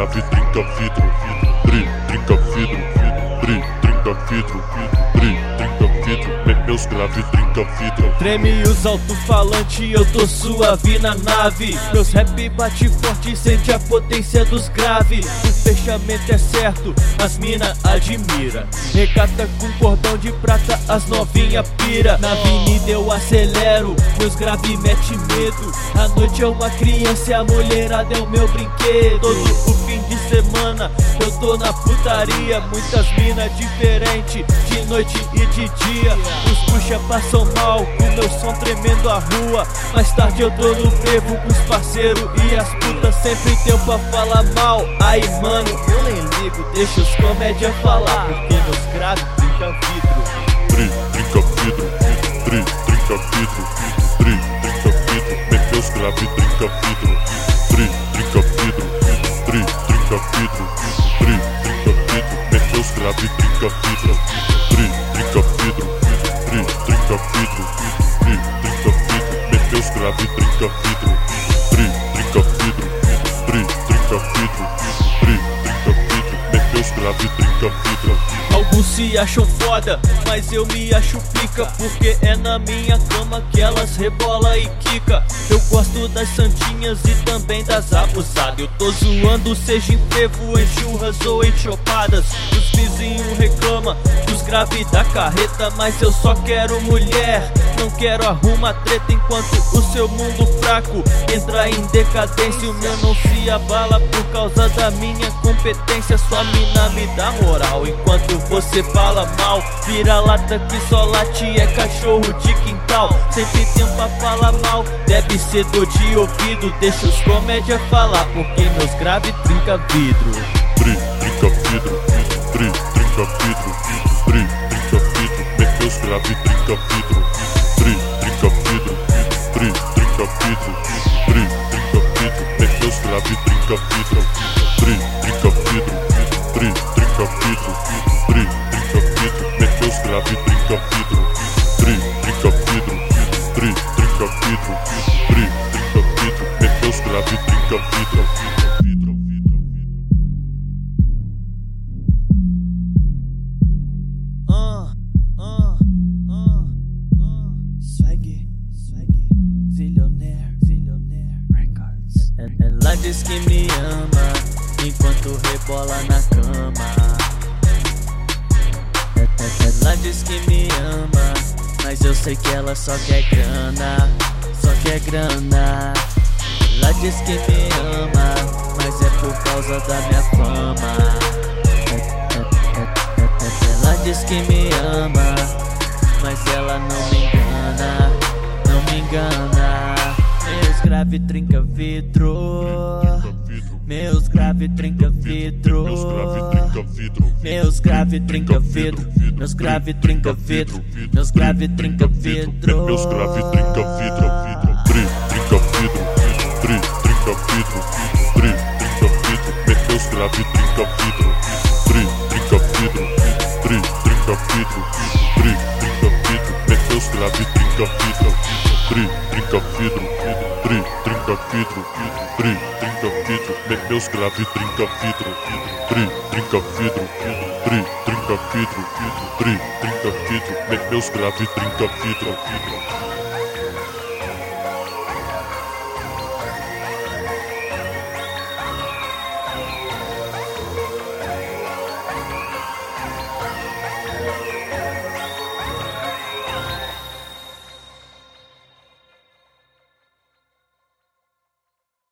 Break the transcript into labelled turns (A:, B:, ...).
A: grave, trinca vidro, trinca vidro, trinca vidro, trinca vidro, meus grave, trinca vidro.
B: Treme os alto-falantes, eu tô suave na nave. Meus rap bate forte, sente a potência dos graves. O fechamento é certo, as mina admira. Regata com cordão de prata, as novinha pira. Na avenida eu acelero, meus grave mete medo. A noite é uma criança e a mulherada é o meu brinquedo. Todo o fim de semana eu tô na putaria. Muitas minas diferentes, de noite e de dia. Os puxa passam mal, com meu som tremendo a rua. Mais tarde eu tô no frevo com os parceiros e as putas sempre tem pra falar mal. Aí mano, eu nem ligo, deixa os comédia falar. Porque meus graves trinca vidro.
A: Trinca vidro, trinca vidro, trinca vidro, meus grave, trinca vidro, trinca vidro, trinca vidro, trinca vidro, meus grave, trinca vidro, trinca vidro, trinca vidro, trinca vidro, meus grave, trinca vidro, trinca vidro, trinca vidro, trinca vidro, meus grave, trinca vidro.
B: Alguns se acham foda, mas eu me acho pica. Porque é na minha cama que elas rebola e quica. Eu gosto das santinhas e também das abusadas. Eu tô zoando, seja em frevo, em churras ou em chopadas. Os vizinhos reclamam dos graves da carreta, mas eu só quero mulher. Não quero arrumar treta enquanto o seu mundo fraco entra em decadência. O meu não se abala por causa da minha competência. Sua mina me dá moral enquanto você fala mal. Vira lata que só late, é cachorro de quintal. Sempre tem um pra falar mal, deve ser dor de ouvido. Deixa os comédia falar, porque meus grave trinca vidro.
A: Trinca vidro, trinca vidro, trinca vidro, meus grave, trinca vidro, trinca vidro, trinca vidro, trinca vidro, meus grave, trinca vidro, trinca vidro, trinca vidro, trinca vidro, meus grave, trinca vidro, trinca vidro, trinca vidro, trinca vidro, meus grave, trinca vidro.
B: Ela diz que me ama enquanto rebola na cama. Ela diz que me ama, mas eu sei que ela só quer grana, só quer grana. Ela diz que me ama, mas é por causa da minha fama. Ela diz que me ama, mas ela não me engana, não me engana. Meus grave trinca vidro, meus grave trinca vidro, meus grave trinca vidro, meus grave trinca vidro, meus grave trinca vidro,
A: meus grave trinca vidro, trinca vidro, trinca vidro, trinca vidro, meus grave trinca vidro, trinca vidro, trinca vidro, trinca vidro, meus grave trinca vidro, trinca vidro, trinca vidro, trinca vidro, meus grave trinca vidro, trinca vidro, trinca vidro, trinca vidro, meus grave trinca vidro.